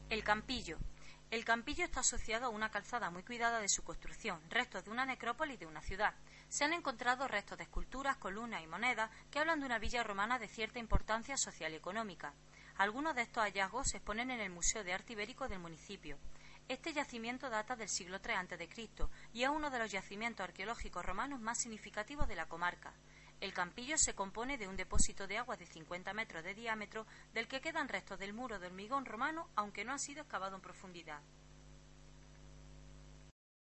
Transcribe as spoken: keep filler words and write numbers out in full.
El Campillo. El Campillo está asociado a una calzada muy cuidada de su construcción, restos de una necrópolis de una ciudad. Se han encontrado restos de esculturas, columnas y monedas que hablan de una villa romana de cierta importancia social y económica. Algunos de estos hallazgos se exponen en el Museo de Arte Ibérico del municipio. Este yacimiento data del siglo tres antes de Cristo y es uno de los yacimientos arqueológicos romanos más significativos de la comarca. El Campillo se compone de un depósito de agua de cincuenta metros de diámetro, del que quedan restos del muro de hormigón romano, aunque no ha sido excavado en profundidad.